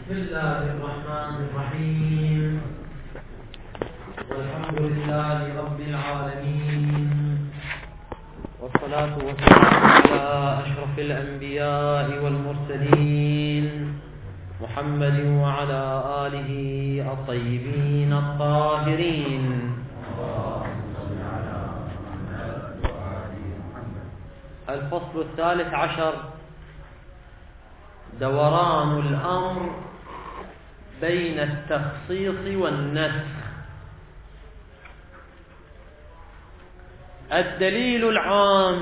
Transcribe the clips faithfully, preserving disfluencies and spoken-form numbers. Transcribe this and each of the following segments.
بسم الله الرحمن الرحيم. والحمد لله رب العالمين، والصلاة والسلام على أشرف الأنبياء والمرسلين محمد وعلى آله الطيبين الطاهرين. الفصل الثالث عشر: دوران الأمر بين التخصيص والنسخ. الدليل العام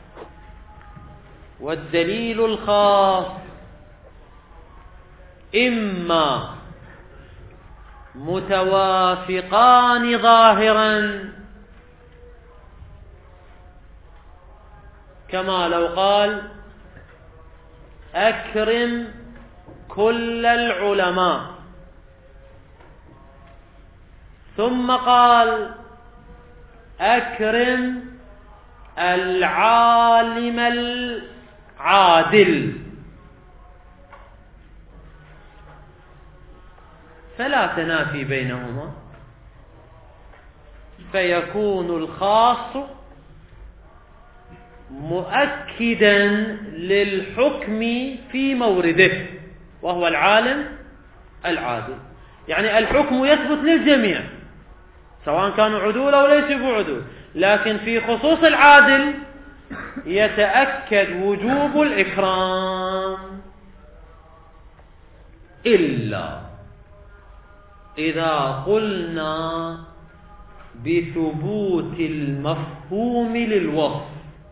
والدليل الخاص إما متوافقان ظاهرا، كما لو قال أكرم كل العلماء، ثم قال أكرم العالم العادل، فلا تنافي بينهما، فيكون الخاص مؤكدا للحكم في مورده وهو العالم العادل. يعني الحكم يثبت للجميع سواء كانوا عدول أو ليسوا بعدول، لكن في خصوص العادل يتأكد وجوب الإكرام إلا إذا قلنا بثبوت المفهوم للوصف.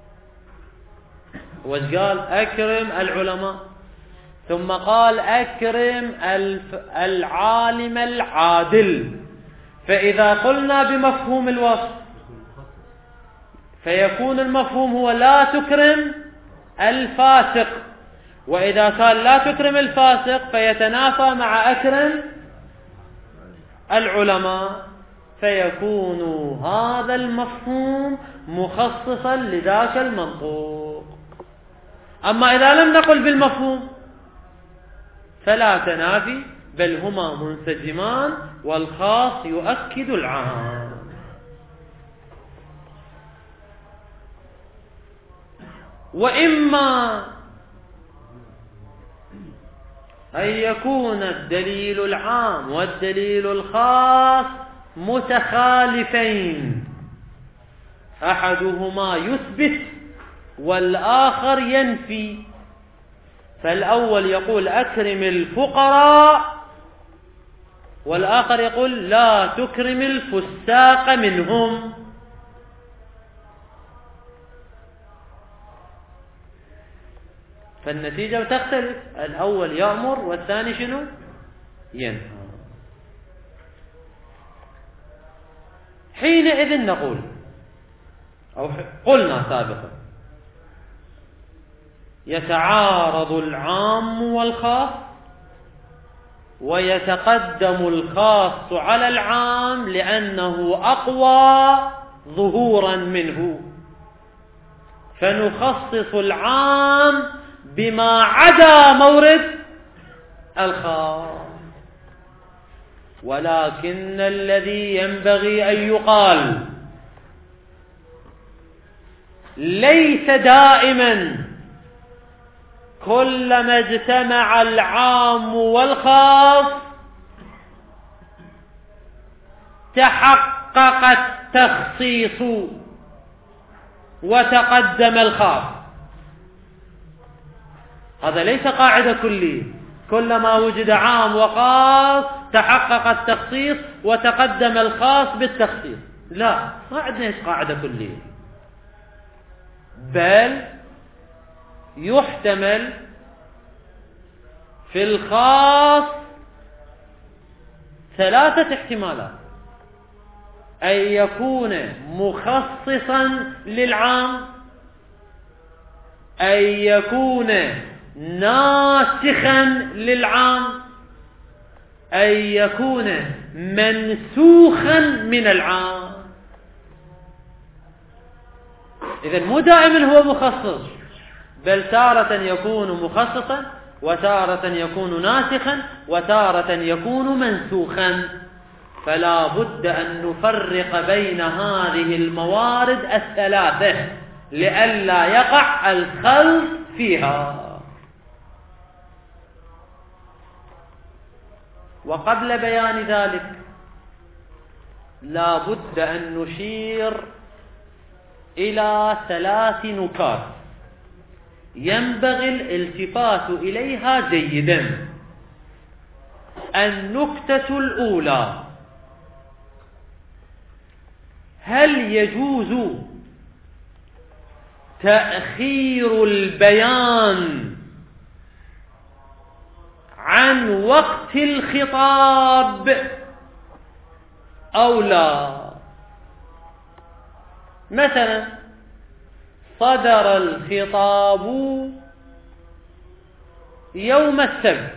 وش قال؟ أكرم العلماء، ثم قال أكرم العالم العادل، فإذا قلنا بمفهوم الوصف فيكون المفهوم هو لا تكرم الفاسق، وإذا قال لا تكرم الفاسق فيتنافى مع أكرم العلماء، فيكون هذا المفهوم مخصصا لذاك المنطوق. أما إذا لم نقل بالمفهوم فلا تنافي، بل هما منسجمان، والخاص يؤكد العام. وإما أن يكون الدليل العام والدليل الخاص متخالفين، أحدهما يثبت والآخر ينفي، فالأول يقول أكرم الفقراء، والآخر يقول لا تكرم الفساق منهم. فالنتيجة تختلف، الأول يأمر والثاني شنو؟ ينهى. حينئذ نقول، أو قلنا سابقا، يتعارض العام والخاص، ويتقدم الخاص على العام لأنه أقوى ظهورا منه، فنخصص العام بما عدا مورد الخاص. ولكن الذي ينبغي أن يقال ليس دائما كلما اجتمع العام والخاص تحقق التخصيص وتقدم الخاص. هذا ليس قاعدة كلية، كلما وجد عام وخاص تحقق التخصيص وتقدم الخاص بالتخصيص. لا، ما عندنا قاعدة كلية، بل يحتمل في الخاص ثلاثة احتمالات: أن يكون مخصصا للعام، أن يكون ناسخا للعام، أن يكون منسوخا من العام. إذن مو دائما هو مخصص، بل تارة يكون مخصصا وتارة يكون ناسخا وتارة يكون منسوخا، فلا بد أن نفرق بين هذه الموارد الثلاثة لئلا يقع الخلط فيها. وقبل بيان ذلك لا بد أن نشير إلى ثلاث نكات ينبغي الالتفات إليها جيدا. النكتة الأولى: هل يجوز تأخير البيان عن وقت الخطاب أو لا؟ مثلا صدر الخطاب يوم السبت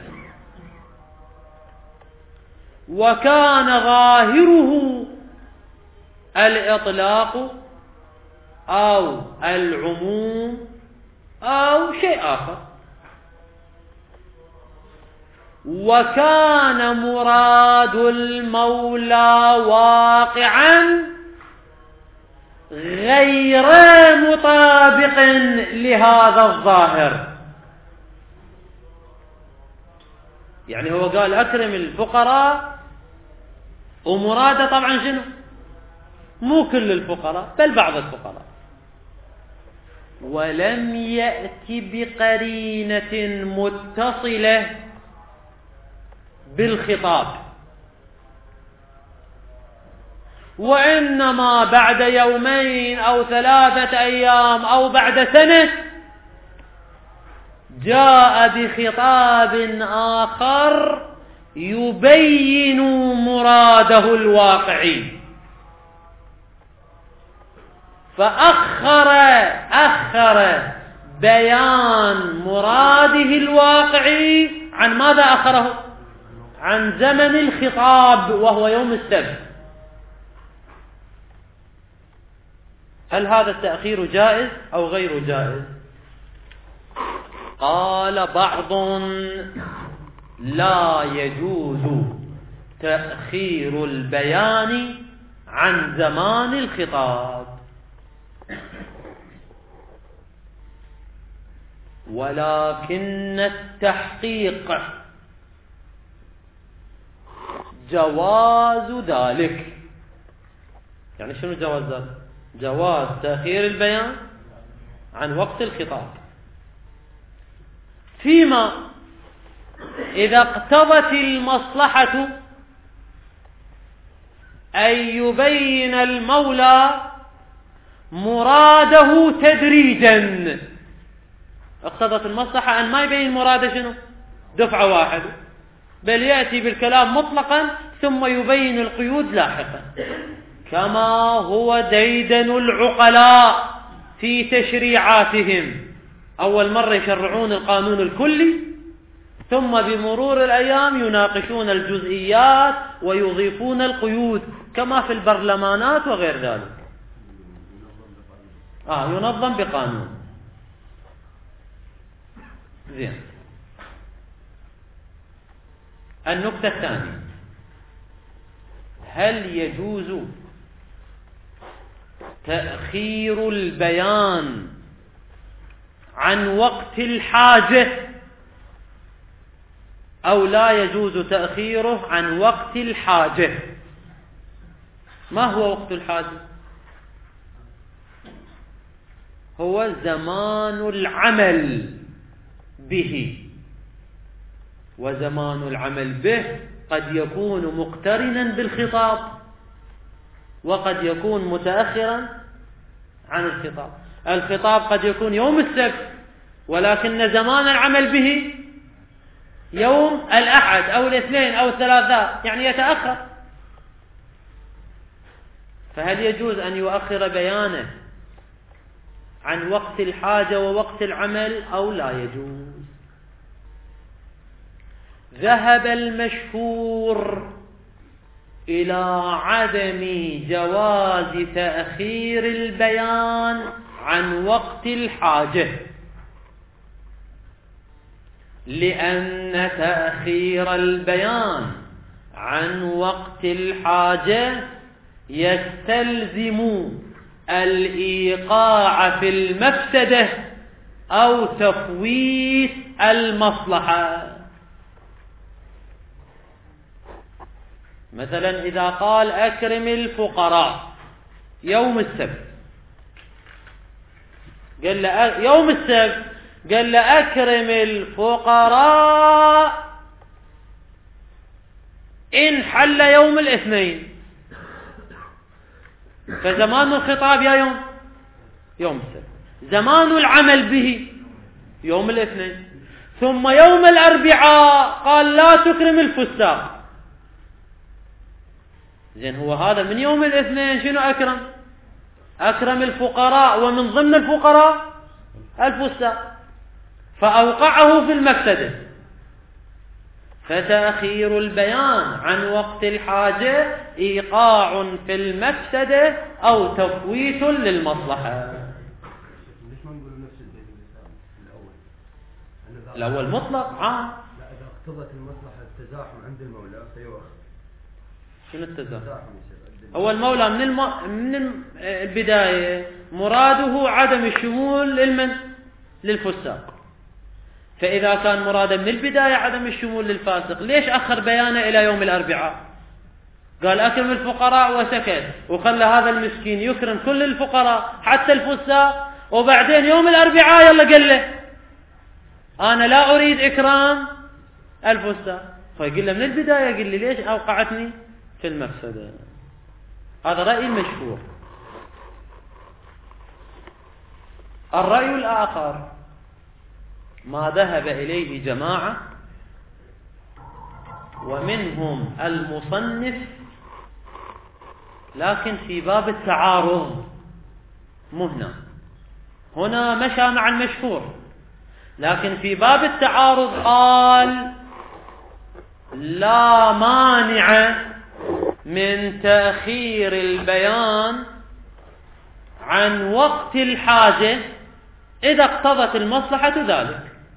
وكان ظاهره الإطلاق أو العموم أو شيء آخر، وكان مراد المولى واقعا غير مطابق لهذا الظاهر. يعني هو قال أكرم الفقراء ومراده طبعا شنو؟ مو كل الفقراء بل بعض الفقراء، ولم يأتي بقرينة متصلة بالخطاب، وإنما بعد يومين أو ثلاثة أيام أو بعد سنة جاء بخطاب آخر يبين مراده الواقعي، فأخر أخر بيان مراده الواقعي عن ماذا أخره؟ عن زمن الخطاب وهو يوم السبت. هل هذا التأخير جائز أو غير جائز؟ قال بعض: لا يجوز تأخير البيان عن زمان الخطاب، ولكن التحقيق جواز ذلك. يعني شنو جواز ذلك؟ جواز تأخير البيان عن وقت الخطاب فيما إذا اقتضت المصلحة أن يبين المولى مراده تدريجا. اقتضت المصلحة أن ما يبين مراده شنو؟ دفعة واحدة، بل يأتي بالكلام مطلقا ثم يبين القيود لاحقا، كما هو ديدن العقلاء في تشريعاتهم. أول مرة يشرعون القانون الكلي، ثم بمرور الأيام يناقشون الجزئيات ويضيفون القيود، كما في البرلمانات وغير ذلك. آه ينظم بقانون. زين. النقطة الثانية: هل يجوز تأخير البيان عن وقت الحاجة أو لا يجوز تأخيره عن وقت الحاجة؟ ما هو وقت الحاجة؟ هو زمان العمل به، وزمان العمل به قد يكون مقترنا بالخطاب وقد يكون متأخرا عن الخطاب. الخطاب قد يكون يوم السبت ولكن زمان العمل به يوم الأحد أو الاثنين أو الثلاثاء، يعني يتأخر. فهل يجوز أن يؤخر بيانه عن وقت الحاجة ووقت العمل أو لا يجوز؟ ذهب المشهور إلى عدم جواز تأخير البيان عن وقت الحاجة، لأن تأخير البيان عن وقت الحاجة يستلزم الإيقاع في المفسدة أو تفويت المصلحة. مثلا إذا قال أكرم الفقراء يوم السبت، قال له يوم السبت، قال له أكرم الفقراء إن حل يوم الاثنين، فزمان الخطاب يا يوم يوم السبت، زمان العمل به يوم الاثنين. ثم يوم الأربعاء قال لا تكرم الفساق. زين هو هذا من يوم الاثنين شنو أكرم؟ أكرم الفقراء، ومن ضمن الفقراء الفساق، فأوقعه في المفسدة. فتأخير البيان عن وقت الحاجة إيقاع في المفسدة أو تفويت للمصلحة. ليش ما نقول نفس الدليل الأول؟ الأول مطلق عام. لا إذا اقتضت المصلحة التزاحم عند المولى فيؤخر. شنو التزاحم؟ هو المولى من الم... من البداية مراده عدم الشمول للمن للفساق، فإذا كان مراده من البداية عدم الشمول للفاسق، ليش أخر بيانه إلى يوم الأربعاء؟ قال أكرم الفقراء وسكت، وخلى هذا المسكين يكرم كل الفقراء حتى الفساق، وبعدين يوم الأربعاء يلا قال له أنا لا أريد إكرام الفساق. فيقول له من البداية قل لي ليش أوقعتني في المفسدة. هذا رأي مشهور. الرأي الآخر ما ذهب إليه جماعة ومنهم المصنف، لكن في باب التعارض، مو هنا هنا مشى مع المشهور، لكن في باب التعارض قال لا مانع من تأخير البيان عن وقت الحاجة إذا اقتضت المصلحة ذلك،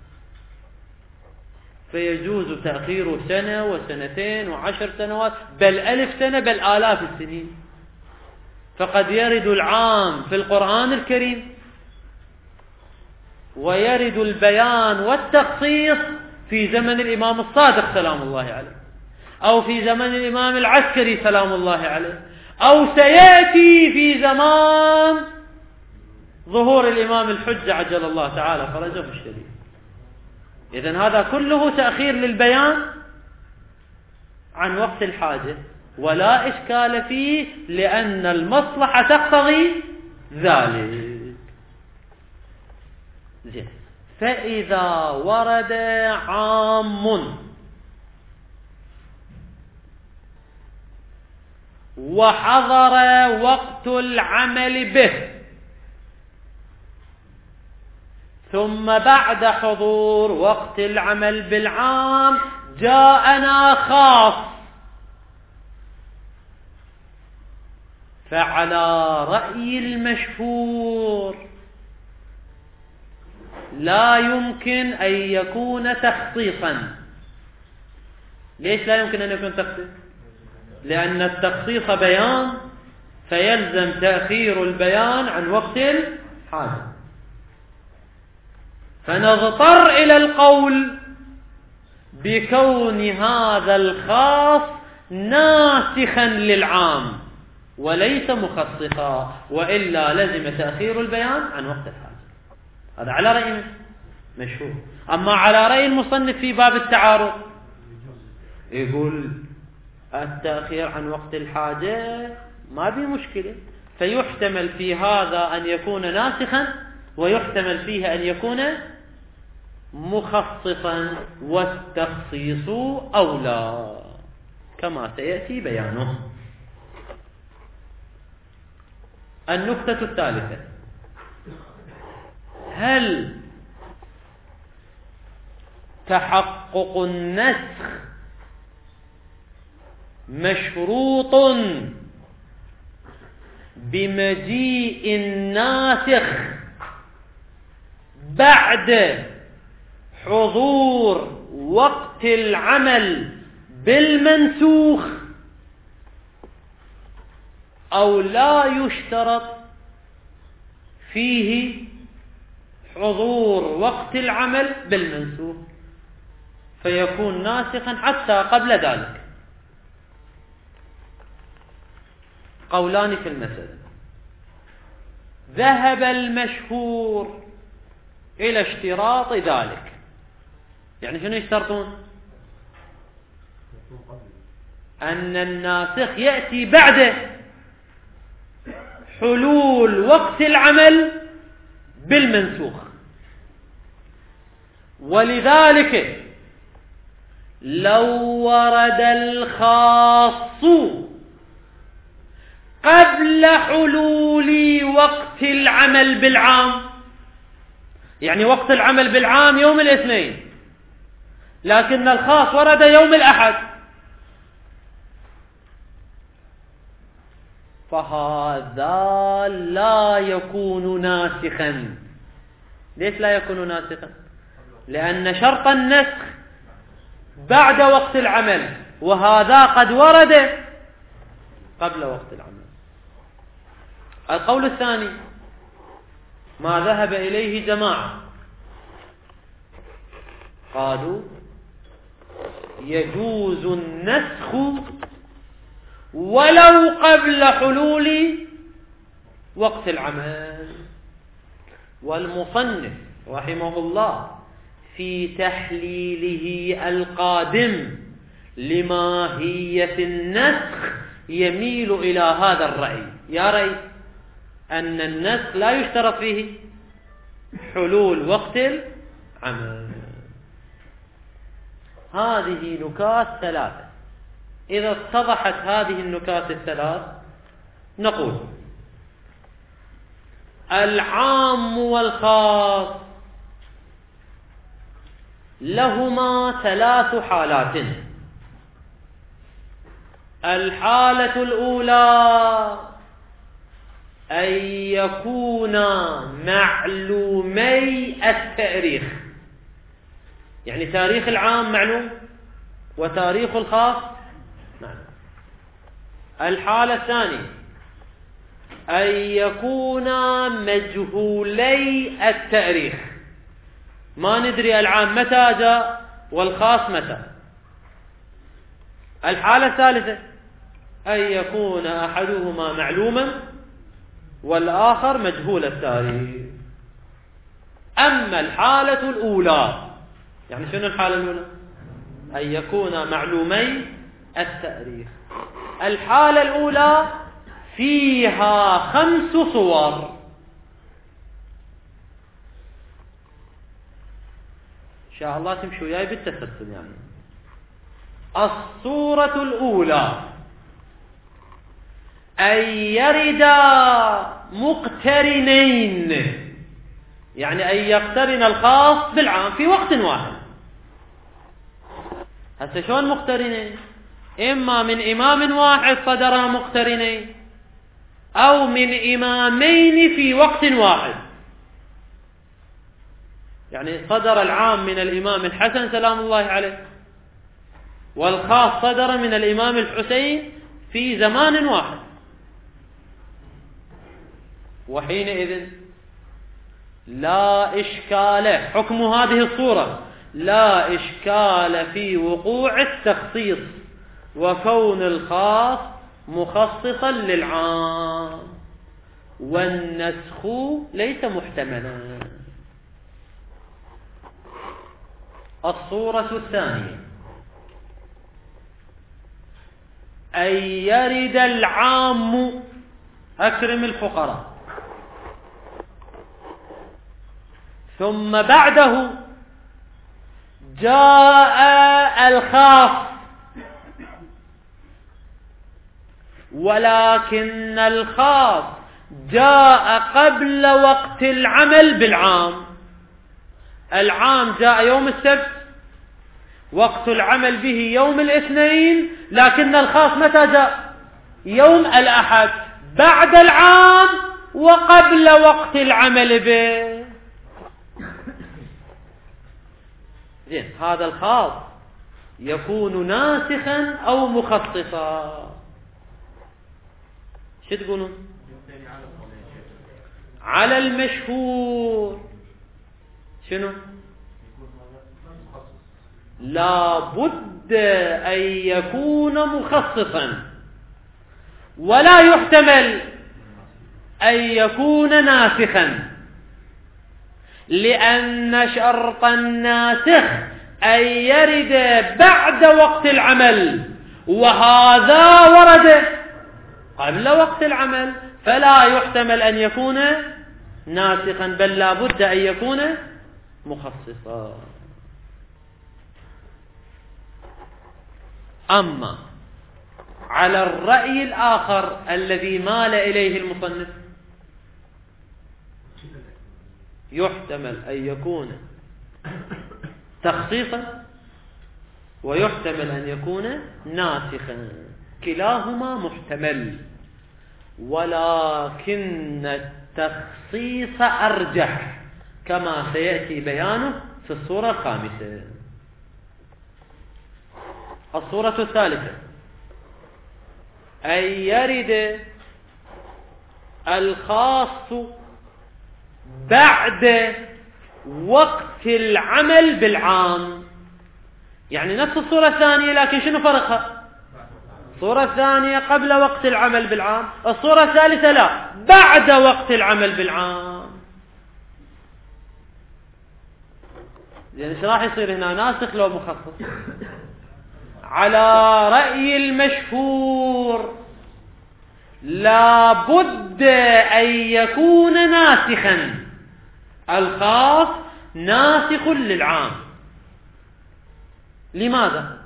فيجوز تأخير سنة وسنتين وعشر سنوات بل ألف سنة بل آلاف السنين. فقد يرد العام في القرآن الكريم، ويرد البيان والتخصيص في زمن الإمام الصادق سلام الله عليه، أو في زمن الإمام العسكري سلام الله عليه، أو سيأتي في زمان ظهور الإمام الحجة عجل الله تعالى فرجه الشريف. إذن هذا كله تأخير للبيان عن وقت الحاجة، ولا إشكال فيه لأن المصلحة تقتضي ذلك. زين. فإذا ورد عام وحضر وقت العمل به، ثم بعد حضور وقت العمل بالعام جاءنا خاص، فعلى رأي المشهور لا يمكن أن يكون تخصيصا. ليش لا يمكن أن يكون تخصيص؟ لأن التخصيص بيان، فيلزم تأخير البيان عن وقت الحاجة، فنضطر إلى القول بكون هذا الخاص ناسخا للعام وليس مخصصا، وإلا لزم تأخير البيان عن وقت الحاجة. هذا على رأي مشهور. أما على رأي المصنف في باب التعارض يقول التأخير عن وقت الحاجة ما بي مشكلة، فيحتمل في هذا أن يكون ناسخا، ويحتمل فيه أن يكون مخصصا، والتخصيص أولى كما سيأتي بيانه. النكتة الثالثة: هل تحقق النسخ مشروط بمجيء الناسخ بعد حضور وقت العمل بالمنسوخ أو لا يشترط فيه حضور وقت العمل بالمنسوخ فيكون ناسخا حتى قبل ذلك. قولان في المسألة. ذهب المشهور إلى اشتراط ذلك. يعني شنو يشترطون؟ أن الناسخ يأتي بعد حلول وقت العمل بالمنسوخ. ولذلك لو ورد الخاص قبل حلول وقت العمل بالعام، يعني وقت العمل بالعام يوم الاثنين لكن الخاص ورد يوم الأحد، فهذا لا يكون ناسخا. ليش لا يكون ناسخا؟ لأن شرط النسخ بعد وقت العمل، وهذا قد ورد قبل وقت العمل. القول الثاني ما ذهب إليه جماعة، قالوا يجوز النسخ ولو قبل حلول وقت العمل. والمصنف رحمه الله في تحليله القادم لماهية النسخ يميل إلى هذا الرأي، يرى أن النسخ لا يشترط فيه حلول وقت العمل. هذه نكات ثلاثة. إذا اتضحت هذه النكات الثلاث نقول العام والخاص لهما ثلاث حالات. الحالة الأولى أن يكونا معلومي التاريخ، يعني تاريخ العام معلوم وتاريخ الخاص معلوم. الحالة الثانية أن يكونا مجهولي التاريخ، ما ندري العام متى جاء والخاص متى. الحالة الثالثة أن يكون أحدهما معلوما والآخر مجهول التاريخ. أما الحالة الأولى، يعني شنو الحالة الأولى؟ أن يكون معلومي التاريخ. الحالة الأولى فيها خمس صور. إن شاء الله تمشوا وياي بالتسلسل. يعني الصورة الأولى أن يردا مقترنين، يعني أن يقترن الخاص بالعام في وقت واحد. هسه شلون مقترنين؟ إما من إمام واحد صدرا مقترنين أو من إمامين في وقت واحد. يعني صدر العام من الإمام الحسن سلام الله عليه والخاص صدر من الإمام الحسين في زمان واحد. وحينئذ لا إشكال، حكم هذه الصورة لا إشكال في وقوع التخصيص وكون الخاص مخصصا للعام، والنسخ ليس محتملا. الصورة الثانية أن يرد العام أكرم الفقراء ثم بعده جاء الخاص، ولكن الخاص جاء قبل وقت العمل بالعام. العام جاء يوم السبت، وقت العمل به يوم الاثنين، لكن الخاص متى جاء؟ يوم الأحد بعد العام وقبل وقت العمل به. زين، هذا الخاص يكون ناسخا أو مخصصا؟ شو تقولون؟ على المشهور شنو؟ لا بد أن يكون مخصصا، ولا يحتمل أن يكون ناسخا، لأن شرط الناسخ أن يرد بعد وقت العمل، وهذا ورد قبل وقت العمل، فلا يحتمل أن يكون ناسخا، بل لا بد أن يكون مخصصا. أما على الرأي الآخر الذي مال إليه المصنف، يحتمل أن يكون تخصيصا ويحتمل أن يكون ناسخا، كلاهما محتمل، ولكن التخصيص أرجح كما سيأتي بيانه في الصورة الخامسة. الصورة الثالثة أن يرد الخاص بعد وقت العمل بالعام، يعني نفس الصورة الثانية، لكن شنو فرقها؟ الصورة الثانية قبل وقت العمل بالعام، الصورة الثالثة لا، بعد وقت العمل بالعام. يعني ايش راح يصير هنا، ناسخ لو مخصص؟ على رأي المشهور لا بد أن يكون ناسخا، الخاص ناسخ للعام. لماذا؟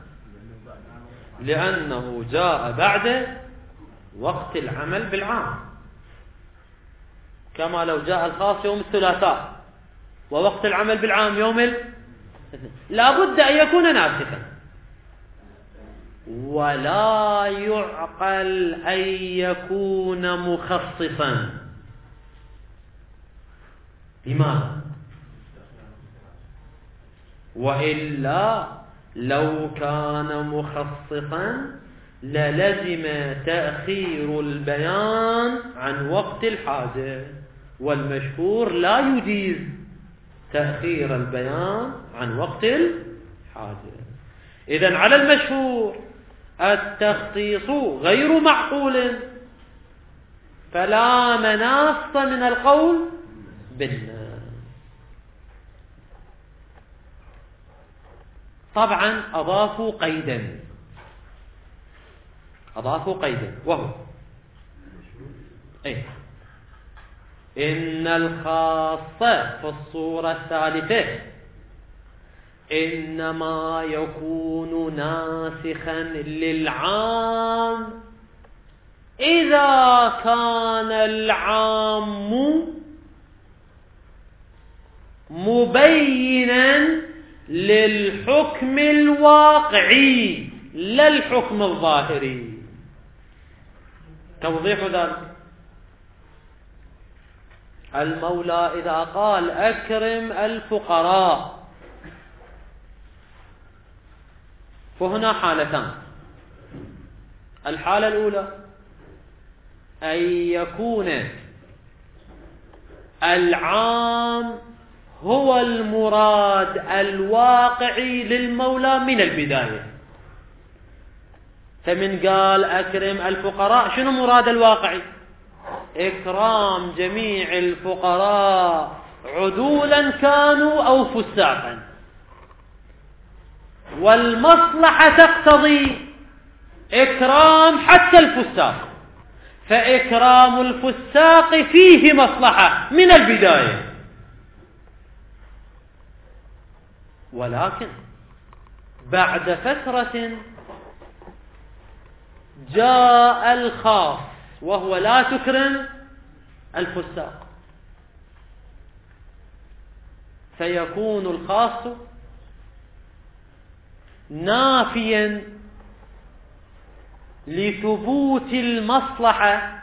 لأنه جاء بعد وقت العمل بالعام، كما لو جاء الخاص يوم الثلاثاء ووقت العمل بالعام يوم الاثنين، لا بد أن يكون ناسخا، ولا يعقل أن يكون مخصصا. لماذا؟ وإلا لو كان مخصصا للزم تأخير البيان عن وقت الحاجة، والمشهور لا يجيز تأخير البيان عن وقت الحاجة. إذن على المشهور التخصيص غير معقول، فلا مناص من القول بالناس. طبعا أضافوا قيدا، أضافوا قيدا وهو أي إن الخاصة في الصورة الثالثة إنما يكون ناسخا للعام إذا كان العام مبينا للحكم الواقعي لا الحكم الظاهري. توضيح ذلك: المولى إذا قال أكرم الفقراء، فهنا حالتان. الحالة الأولى أن يكون العام هو المراد الواقعي للمولى من البداية، فمن قال أكرم الفقراء شنو مراد الواقعي؟ إكرام جميع الفقراء عدولا كانوا أو فساقا، والمصلحة تقتضي إكرام حتى الفساق، فإكرام الفساق فيه مصلحة من البداية. ولكن بعد فترة جاء الخاص وهو لا تكرم الفساق، فيكون الخاص نافيا لثبوت المصلحة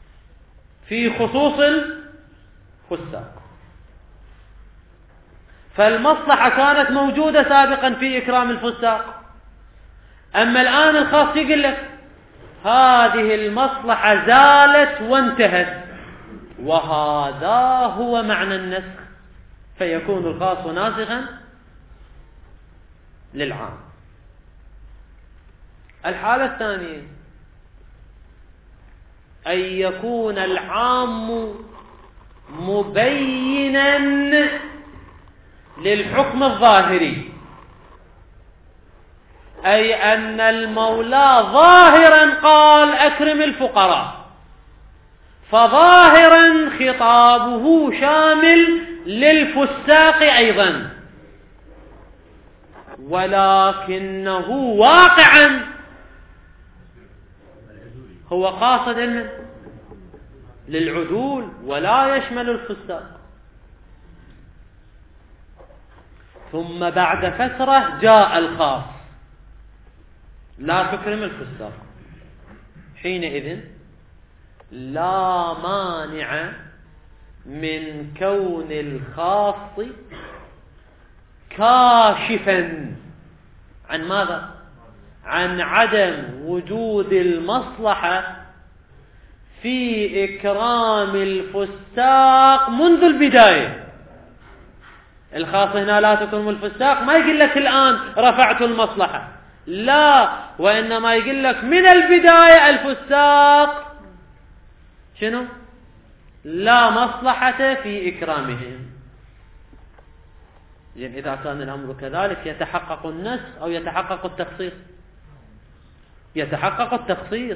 في خصوص الفساق، فالمصلحة كانت موجودة سابقا في إكرام الفساق. أما الآن الخاص يقول لك هذه المصلحة زالت وانتهت، وهذا هو معنى النسخ، فيكون الخاص ناسخا للعام. الحالة الثانية أن يكون العام مبينا للحكم الظاهري، أي أن المولى ظاهرا قال أكرم الفقراء، فظاهرا خطابه شامل للفساق أيضا، ولكنه واقعا هو قاصد للعدول ولا يشمل الفساق. ثم بعد فترة جاء الخاص لا تكرم الفساق، حينئذ لا مانع من كون الخاص كاشفا عن ماذا؟ عن عدم وجود المصلحة في إكرام الفساق منذ البداية. الخاص هنا لا تكرم الفساق ما يقول لك الآن رفعت المصلحة، لا، وإنما يقول لك من البداية الفساق شنو؟ لا مصلحة في إكرامهم. يعني إذا كان الأمر كذلك يتحقق النسخ أو يتحقق التخصيص؟ يتحقق التخصيص،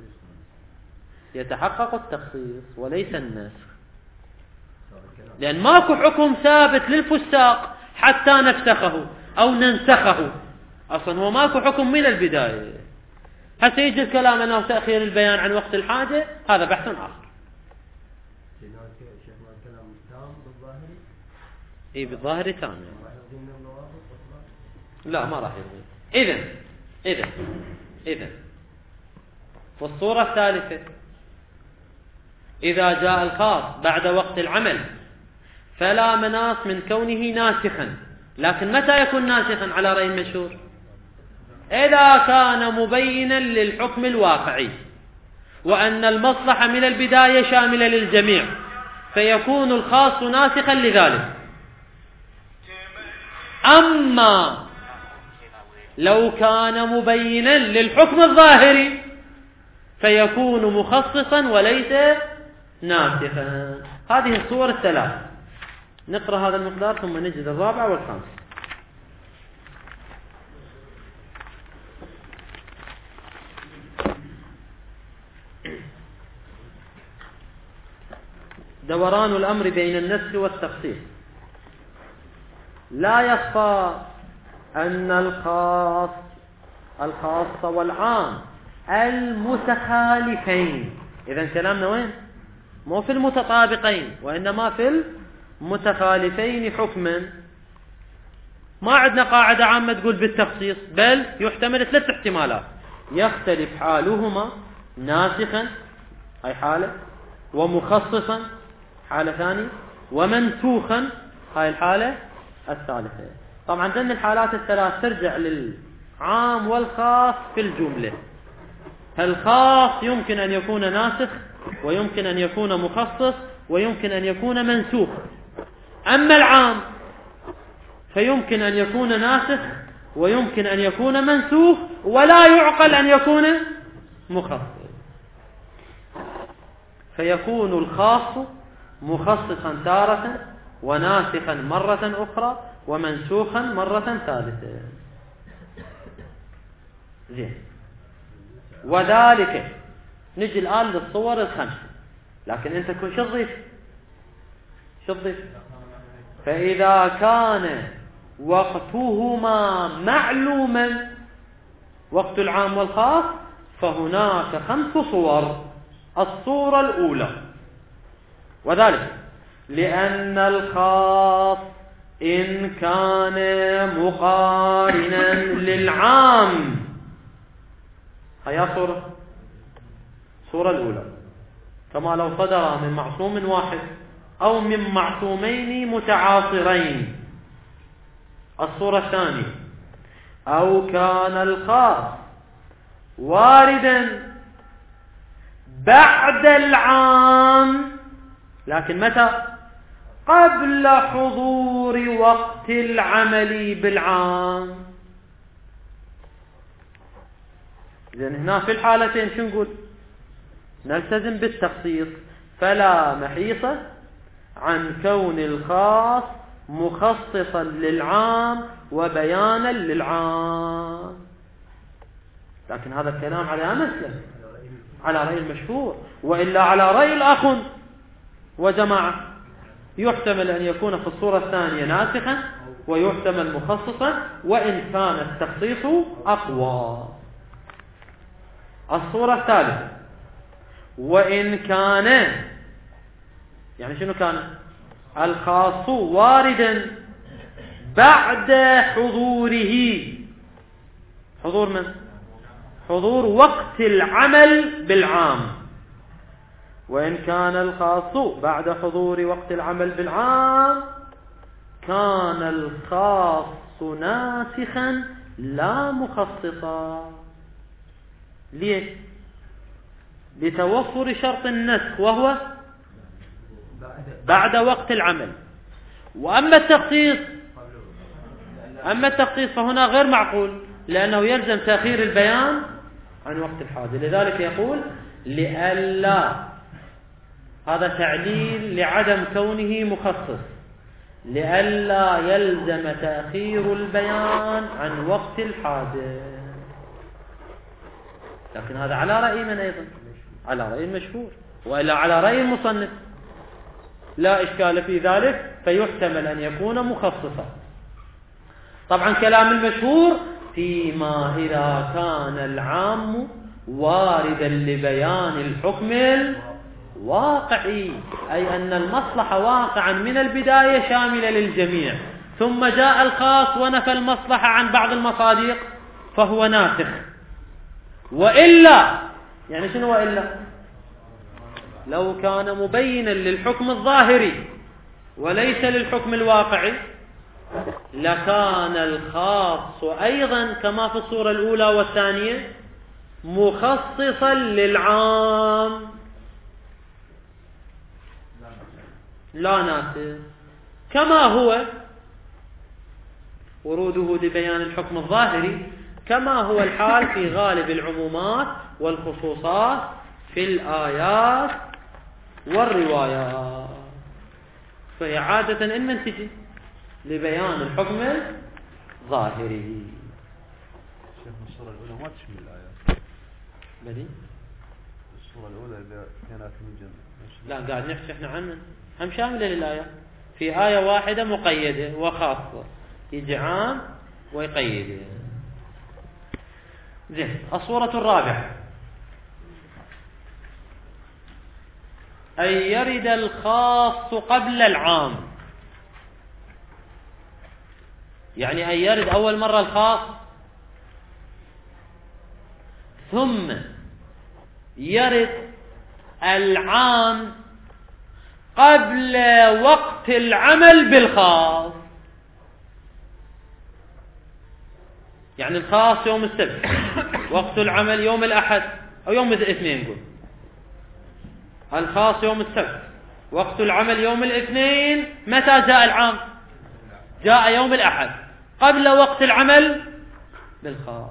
يتحقق التخصيص وليس النسخ، لأن ماكو حكم ثابت للفساق حتى نفسخه أو ننسخه، أصلا هو ماكو حكم من البداية. هسه يجي الكلام أنه تأخير البيان عن وقت الحاجة، هذا بحث آخر. اي بالظاهر تام، لا ما راح يضمن. اذا اذا اذا والصورة الثالثة إذا جاء الخاص بعد وقت العمل فلا مناص من كونه ناسخا، لكن متى يكون ناسخا على رأي المشهور؟ إذا كان مبينا للحكم الواقعي وأن المصلحة من البداية شاملة للجميع، فيكون الخاص ناسخا لذلك. أما لو كان مبينا للحكم الظاهري فيكون مخصصا وليس ناسخا. هذه الصور الثلاث. نقرأ هذا المقدار ثم نجد الرابع والخامس. دوران الأمر بين النسخ والتخصيص. لا يخفى أن الخاص الخاص والعام المتخالفين، إذن كلامنا وين؟ مو في المتطابقين وإنما في المتخالفين حكما. ما عندنا قاعدة عامة تقول بالتخصيص، بل يحتمل ثلاث احتمالات: يختلف حالهما ناسخا هاي حالة، ومخصصا حالة ثانية، ومنسوخا هاي الحالة الثالثة. طبعا ضمن الحالات الثلاث ترجع للعام والخاص في الجملة. الخاص يمكن أن يكون ناسخ، ويمكن أن يكون مخصص، ويمكن أن يكون منسوخ. أما العام فيمكن أن يكون ناسخ، ويمكن أن يكون منسوخ، ولا يعقل أن يكون مخصص. فيكون الخاص مخصصا تارة، وناسخا مرة أخرى، ومنسوخا مرة ثالثة. زين. وذلك نجي الآن للصور الخمسة، لكن أنت كل شو تضيف؟ شو تضيف؟ فإذا كان وقتهما معلوما، وقت العام والخاص، فهناك خمس صور. الصورة الأولى، وذلك لأن الخاص إن كان مقارنا للعام. هيا صورة صورة الأولى، كما لو صدر من معصوم واحد أو من معصومين متعاصرين. الصورة الثانية: أو كان الخاص واردا بعد العام، لكن متى؟ قبل حضور وقت العمل بالعام. إذن هنا في الحالتين شو نقول؟ نلتزم بالتخصيص، فلا محيصة عن كون الخاص مخصصا للعام وبيانا للعام. لكن هذا الكلام على مسلم، على رأي المشهور، وإلا على رأي الأخ وجماعة. يحتمل أن يكون في الصورة الثانية ناسخا ويحتمل مخصصا، وإن كان التخصيص أقوى. الصورة الثالثة: وإن كان، يعني شنو كان؟ الخاص واردا بعد حضوره. حضور من؟ حضور وقت العمل بالعام. وإن كان الخاص بعد حضور وقت العمل بالعام كان الخاص ناسخا لا مخصصا. ليه؟ لتوفر شرط النسخ وهو بعد وقت العمل. وأما التخصيص أما التخصيص فهنا غير معقول، لأنه يلزم تأخير البيان عن وقت الحاجة. لذلك يقول لئلا، هذا تعليل لعدم كونه مخصص، لئلا يلزم تأخير البيان عن وقت الحاجة. لكن هذا على رأي من أيضا؟ على رأي المشهور، وإلا على رأي المصنف لا إشكال في ذلك، فيحتمل أن يكون مخصصا. طبعا كلام المشهور فيما إذا كان العام واردا لبيان الحكم الواقعي، أي أن المصلحة واقعا من البداية شاملة للجميع، ثم جاء الخاص ونفى المصلحة عن بعض المصادق فهو ناسخ. وإلا، يعني شنو وإلا؟ لو كان مبينا للحكم الظاهري وليس للحكم الواقعي لكان الخاص أيضا كما في الصورة الأولى والثانية مخصصا للعام لا ناسخ، كما هو وروده لبيان الحكم الظاهري، كما هو الحال في غالب العمومات والخصوصات في الآيات والروايات. فهي عادة إن من تجي لبيان الحكم الظاهري. شيخ الصورة الأولى ما تشمل الآيات. بدي الصورة الأولى اللي كانت من جنب. لا، قاعد نحكي احنا عنه، هم شاملة للآيات. في آية واحدة مقيدة وخاصة، يجي عام ويقيده. زين، الصورة الرابعة: أن يرد الخاص قبل العام. يعني أن يرد أول مرة الخاص ثم يرد العام قبل وقت العمل بالخاص. يعني الخاص يوم السبت، وقت العمل يوم الأحد أو يوم الاثنين. نقول الخاص يوم السبت، وقت العمل يوم الاثنين. متى جاء العام؟ جاء يوم الأحد قبل وقت العمل بالخاص.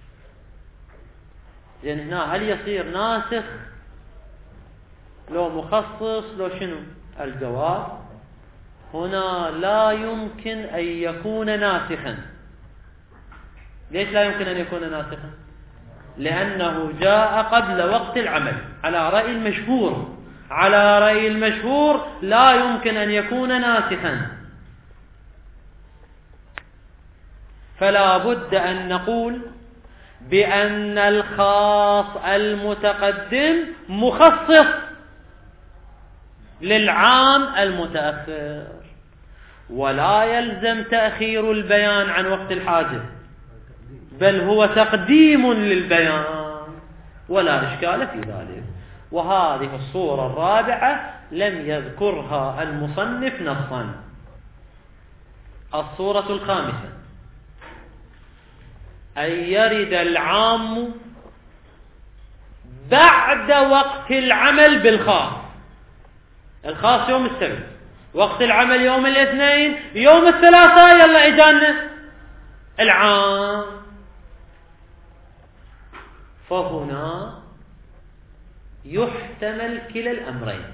لأن يعني هنا هل يصير ناسخ لو مخصص لو شنو؟ الجواب هنا لا يمكن أن يكون ناسخا. ليش لا يمكن أن يكون ناسخا؟ لأنه جاء قبل وقت العمل على رأي المشهور. على رأي المشهور لا يمكن أن يكون ناسخا، فلا بد أن نقول بأن الخاص المتقدم مخصص للعام المتأخر، ولا يلزم تأخير البيان عن وقت الحاجة، بل هو تقديم للبيان ولا إشكال في ذلك. وهذه الصورة الرابعة لم يذكرها المصنف نصا. الصورة الخامسة: أن يرد العام بعد وقت العمل بالخاص. الخاص يوم السبت، وقت العمل يوم الاثنين، يوم الثلاثاء يلا إجانا العام. فهنا يحتمل كلا الأمرين.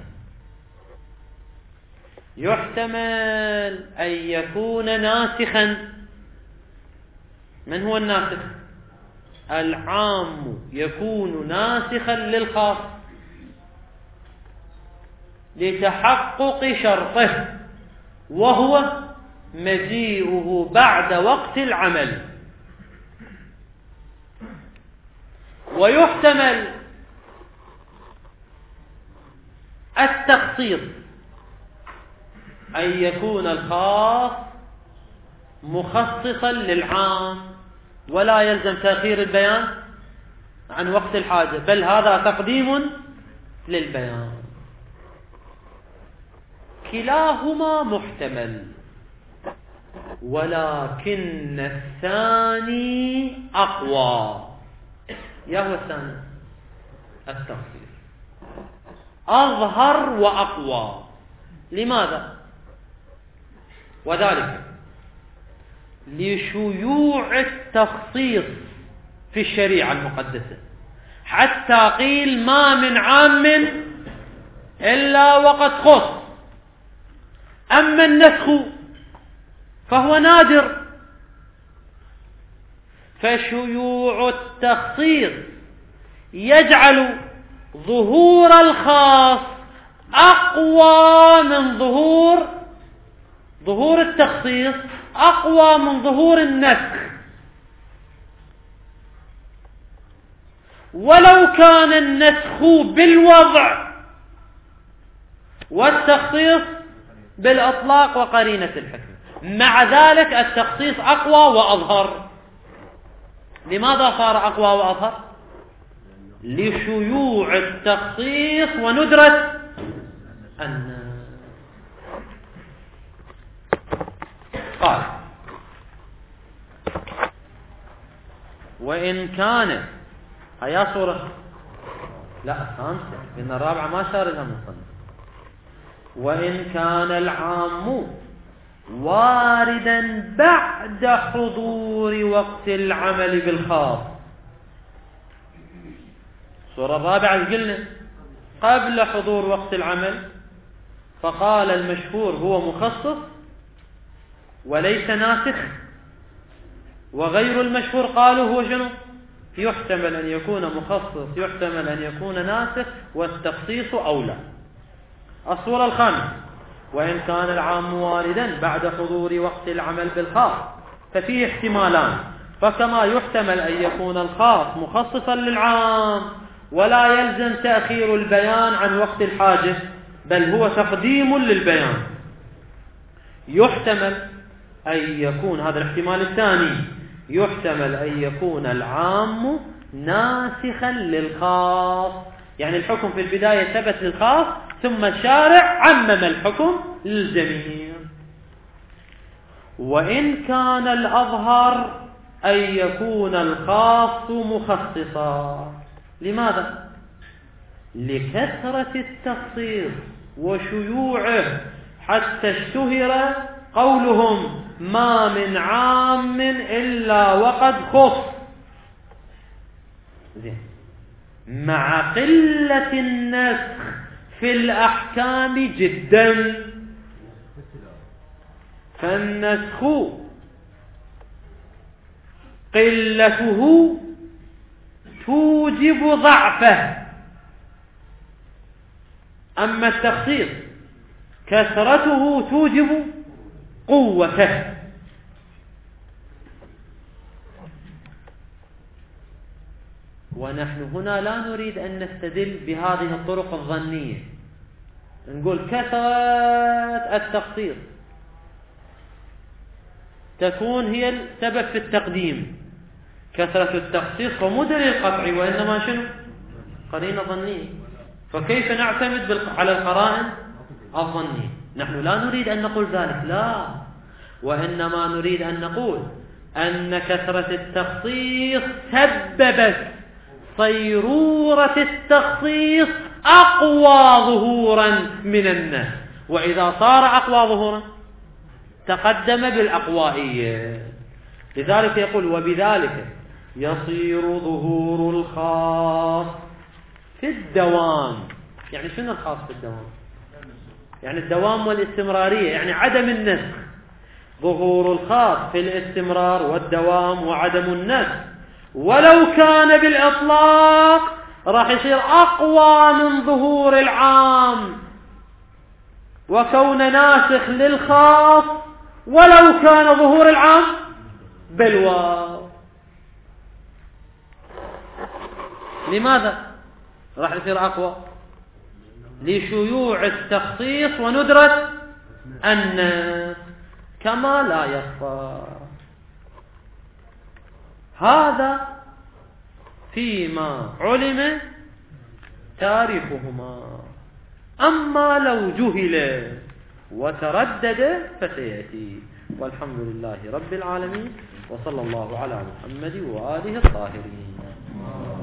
يحتمل أن يكون ناسخا. من هو الناسخ؟ العام يكون ناسخا للخاص لتحقق شرطه، وهو مجيئه بعد وقت العمل. ويحتمل التخصيص، أن يكون الخاص مخصصا للعام ولا يلزم تأخير البيان عن وقت الحاجة، بل هذا تقديم للبيان. كلاهما محتمل، ولكن الثاني أقوى. يا هو الثاني التخصيص أظهر وأقوى. لماذا؟ وذلك لشيوع التخصيص في الشريعة المقدسة، حتى قيل ما من عام إلا وقد خص. أما النسخ فهو نادر، فشيوع التخصيص يجعل ظهور الخاص أقوى من ظهور ظهور التخصيص أقوى من ظهور النسخ. ولو كان النسخ بالوضع والتخصيص بالإطلاق وقرينة الحكم، مع ذلك التخصيص أقوى وأظهر. لماذا صار أقوى وأظهر؟ لشيوع التخصيص وندرة النسخ. قال: وإن كان هيا صورة لا خامسة، إن الرابعة ما شاردها من صنف. وإن كان العام واردا بعد حضور وقت العمل بالخاص. الصورة الرابعة قلنا قبل حضور وقت العمل، فقال المشهور هو مخصص وليس ناسخ، وغير المشهور قالوا هو شنو؟ يحتمل أن يكون مخصص، يحتمل أن يكون ناسخ، والتخصيص أولى. الصورة الخامسة: وإن كان العام واردا بعد حضور وقت العمل بالخاص ففيه احتمالان، فكما يحتمل أن يكون الخاص مخصصا للعام ولا يلزم تأخير البيان عن وقت الحاجة، بل هو تقديم للبيان، يحتمل أن يكون هذا الاحتمال الثاني، يحتمل أن يكون العام ناسخا للخاص، يعني الحكم في البداية ثبت للخاص ثم الشارع عمم الحكم للجميع. وإن كان الأظهر أن يكون الخاص مخصصا. لماذا؟ لكثرة التخصيص وشيوعه، حتى اشتهر قولهم ما من عام إلا وقد خص، زين، مع قلة النسخ في الأحكام جدا. فالنسخ قلته توجب ضعفه، أما التخصيص كثرته توجب قوته. ونحن هنا لا نريد أن نستدل بهذه الطرق الظنية، نقول كثرة التخصيص تكون هي السبب في التقديم. كثرة التخصيص هو مو دليل قطعي، وإنما شنو؟ قرينة ظنية. فكيف نعتمد على القرائن الظنية؟ نحن لا نريد أن نقول ذلك، لا، وإنما نريد أن نقول أن كثرة التخصيص سببت صيرورة التخصيص أقوى ظهورا من الناس، وإذا صار أقوى ظهورا تقدم بالأقوائية. لذلك يقول وبذلك يصير ظهور الخاص في الدوام. يعني شنو الخاص في الدوام؟ يعني الدوام والاستمرارية، يعني عدم النسخ. ظهور الخاص في الاستمرار والدوام وعدم النسخ، ولو كان بالإطلاق راح يصير أقوى من ظهور العام، وكون ناسخ للخاص ولو كان ظهور العام بالواو. لماذا راح يصير أقوى؟ لشيوع التخصيص وندرة النسخ، كما لا يخفى. هذا فيما علم تاريخهما. أما لو جهل وتردد فسيأتي. والحمد لله رب العالمين، وصلى الله على محمد وآله الطاهرين.